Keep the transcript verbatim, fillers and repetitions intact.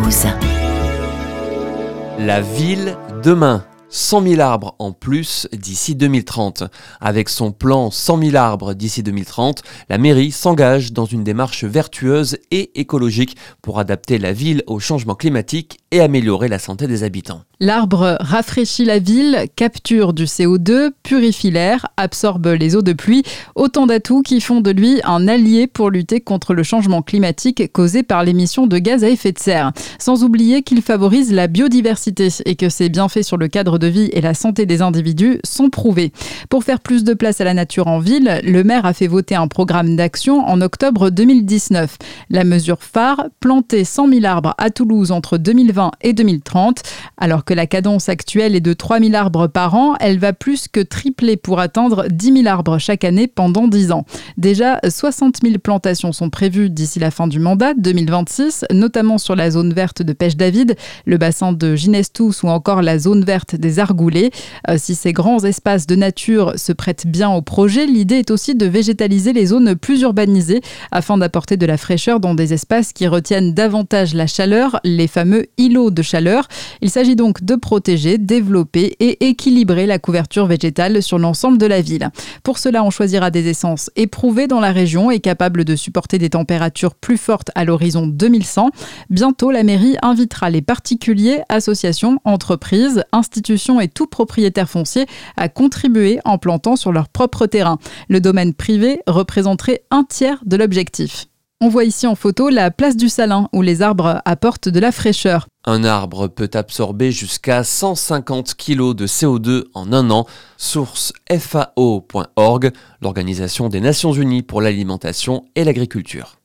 Toulouse. La ville demain. cent mille arbres en plus d'ici deux mille trente. Avec son plan cent mille arbres d'ici deux mille trente, la mairie s'engage dans une démarche vertueuse et écologique pour adapter la ville au changement climatique et améliorer la santé des habitants. L'arbre rafraîchit la ville, capture du C O deux, purifie l'air, absorbe les eaux de pluie, autant d'atouts qui font de lui un allié pour lutter contre le changement climatique causé par l'émission de gaz à effet de serre. Sans oublier qu'il favorise la biodiversité et que ses bienfaits sur le cadre de vie et la santé des individus sont prouvés. Pour faire plus de place à la nature en ville, le maire a fait voter un programme d'action en octobre deux mille dix-neuf. La mesure phare, planter cent mille arbres à Toulouse entre deux mille vingt et deux mille trente. Alors que la cadence actuelle est de trois mille arbres par an, elle va plus que tripler pour atteindre dix mille arbres chaque année pendant dix ans. Déjà, soixante mille plantations sont prévues d'ici la fin du mandat deux mille vingt-six, notamment sur la zone verte de Pêche-David, le bassin de Ginestous ou encore la zone verte des Argoulets. Euh, si ces grands espaces de nature se prêtent bien au projet, l'idée est aussi de végétaliser les zones plus urbanisées afin d'apporter de la fraîcheur dans des espaces qui retiennent davantage la chaleur, les fameux îlots de chaleur. Il s'agit donc de protéger, développer et équilibrer la couverture végétale sur l'ensemble de la ville. Pour cela, on choisira des essences éprouvées dans la région et capables de supporter des températures plus fortes à l'horizon deux mille cent. Bientôt, la mairie invitera les particuliers, associations, entreprises, institutions et tout propriétaire foncier à contribuer en plantant sur leur propre terrain. Le domaine privé représenterait un tiers de l'objectif. On voit ici en photo la place du Salin où les arbres apportent de la fraîcheur. Un arbre peut absorber jusqu'à cent cinquante kilos de C O deux en un an. Source F A O point org, l'Organisation des Nations Unies pour l'alimentation et l'agriculture.